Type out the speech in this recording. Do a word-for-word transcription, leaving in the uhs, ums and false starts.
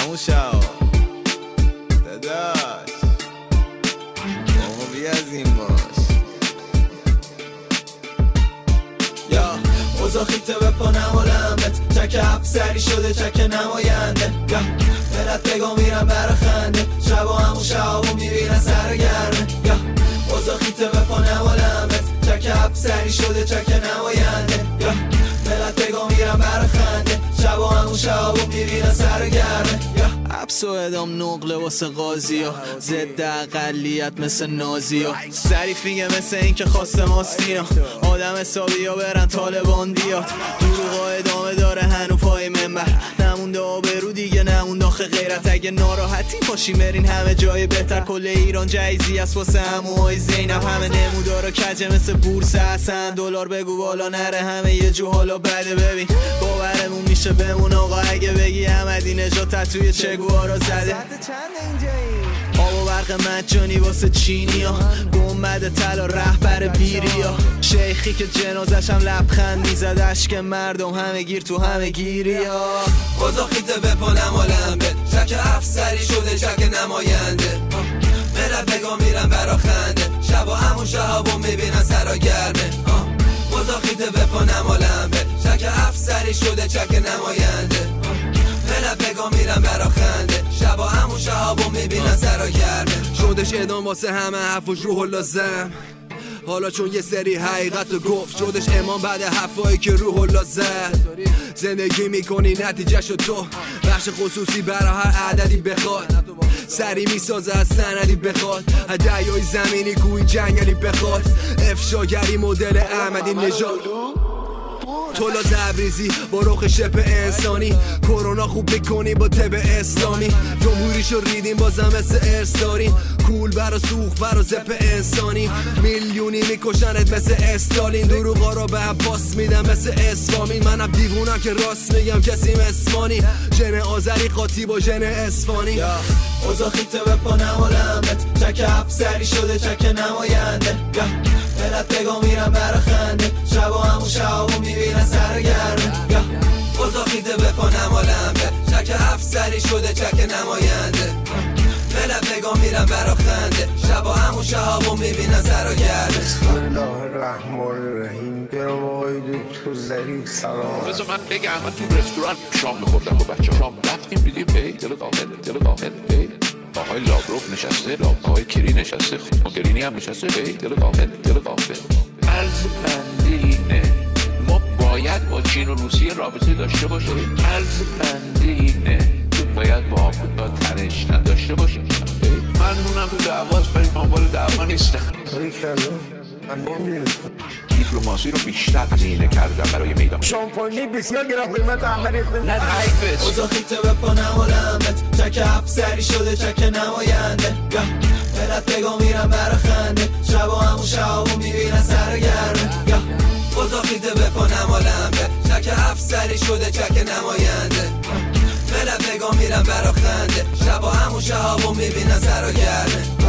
همون شب داداش ماما بی از این باش یا اوزا خیته بپانم و لمبت چک افسری شده چک نماینده یا ملت بگا میرم برا خنده شبا همون شبا میبینن سرگرمه یا اوزا خیته بپانم و لمبت چک افسری شده چک نماینده یا ملت بگا میرم برا خنده شبا همون شبا میبینن سرگرمه یا حبس و ادام نقله واسه قاضی ها ضد اقلیت مثل نازی ها ظریفیه مثل این که خواسته ماستینا آدم حسابی ها برن طالبان بیاد دروغا ادامه داره هنو پای منبر نمونده آبرو دیگه نمونده آخه غیرت اگه ناراحتی پاشی مرین همه جای بهتر کل ایران جایزی است واسه هموهای زینب همه نمودارا کجه مثل بورس حسن دلار بگو بالا نره همه یه جو حالا بده ببین باورمون میشه بمون آقا اگه بگی احمدی نژاد تتوی چگوارا زده آب و برق مجانی واسه چینی ها گنبد طلا رهبر بیری ها شیخی که جنازش هم لبخند میزد اشک مردم همه گیر تو همه گیری ها اوزا خیته بپانم و لمبه چک افسری شده چک نماینده ملت بگا میرن برا خنده شبا همون شهابو میبینن سرا گرمه اوزا خیته بپانم و لمبه چک افسری شده چک نماینده ملت بگا میرن برا خنده شبا همون شهابو میبینن سرا گرمه شدش ادام واسه همه حرفش روح لازم حالا چون یه سری حقیقت رو گفت شدش امام بعد حرفایی که روح الله زد زندگی میکنی نتیجهشو تو بخش خصوصی برا هر عددی بخواد سری میسازه از سندی بخواد از دریای زمینی کوی جنگلی بخواد افشاگری مدل احمدی نژاد تولا تبریزی با رخ شپ انسانی کرونا خوب میکنی با طب اسلامی جمهوریشو ریدیم بازم مثل ارساری کول برا سوخ برا زپ انسانی میلیونی میکشنت مثل استالین دروغا رو به عباس میدم مثل اسفامین منم دیوونم که راست میگم کسیم اسفانی ژن آذری قاطی با ژن اسفانی اوزا خیته بپانم و لمبت چک افسری شده چک نماینده ملت بگا میرم برا خنده شبا همون شبا میبینن سرگرمه اوزا خیته بپانم و لمبت چک افسری شده چک نماینده ملت بگا میرم برا خنده شبا همون شهابو میبینن سرا گرمه بسم الله الرحمن الرحیم جناب آقای دکتر ظریف سلام بذار من بگم من تو رستوران شام میخوردم با بچه شام رفتیم دیدیم ای دل داخل دل داخل ای آقای لابروف نشسته آقای کری نشسته مگرینی هم نشسته ای دل داخل دل داخل عرض بندینه ما باید با چین و روسیه رابطه داشته باشیم عرض بندینه تو باید با آمریکا تنش نداشته باشیم من مونم تو دعواست برای مانبال دعوا نیستم من نمیدونم دیپلماسی رو بیشتر هزینه کردم برای میدان شامپانی بسیار گران قیمت احمدی نه حیفت اوزا خیته بپانم و لمبت چک افسری شده چک نماینده ملت بگا میرن برا خنده شبا همون شبا میبینن سرگرمه اوزا خیته بپانم و لمبت چک افسری شده چک نماینده ملت بگا میرن برا خنده شبا همون شبا میبینن سرگرمه